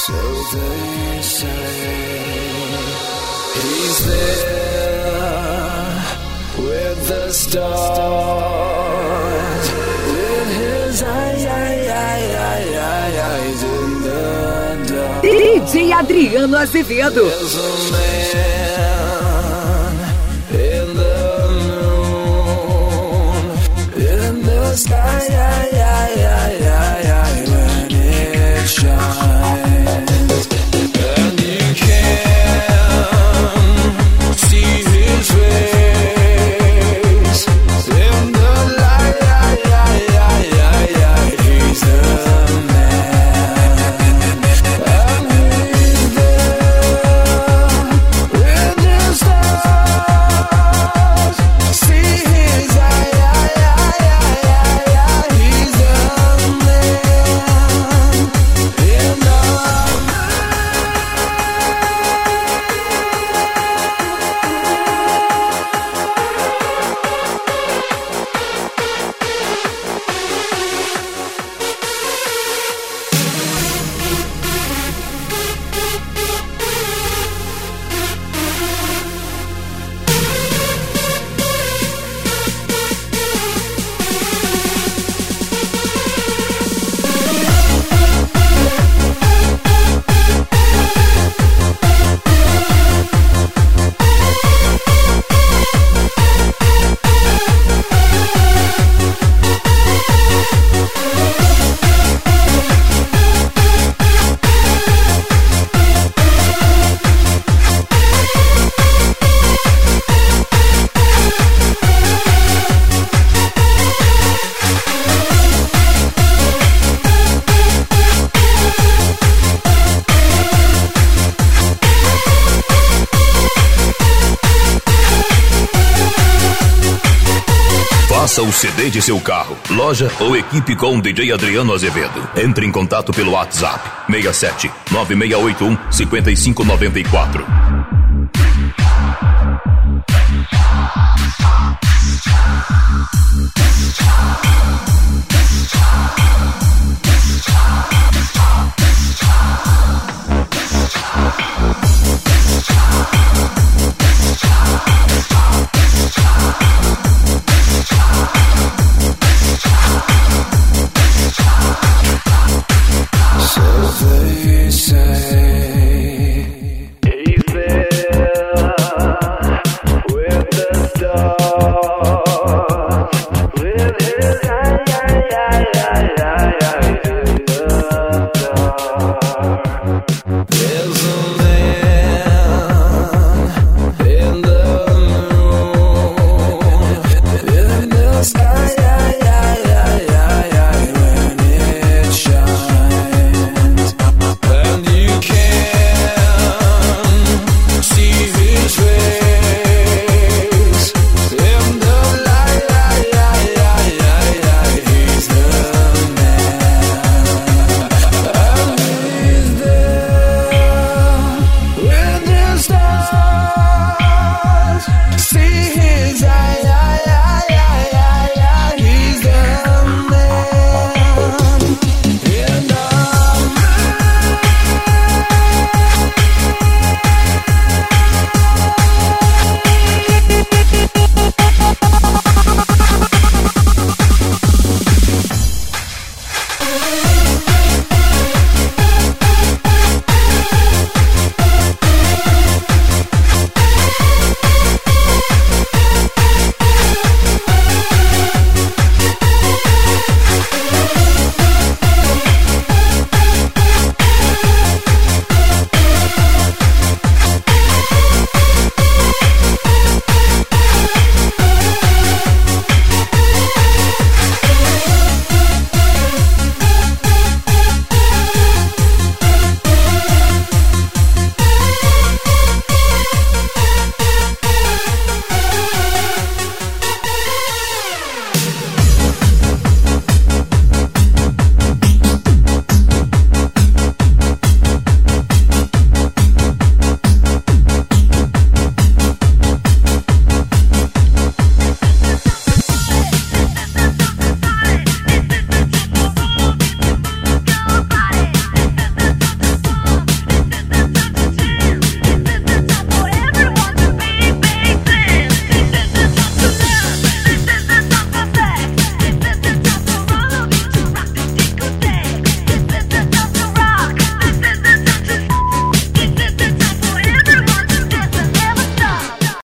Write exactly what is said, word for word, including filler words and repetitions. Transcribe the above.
So they say he's there with the stars in his eyes, eyes in the dark. D J Adriano Azevedo. There's a man in the moon, in the sky, when it shines, and you can see his face in the light. He's the man, and he's there in the stars. See his eye, he's the man in the Faça o C D de seu carro, loja ou equipe com D J Adriano Azevedo. Entre em contato pelo WhatsApp seis sete nove seis oito um cinco cinco nove quatro. So they say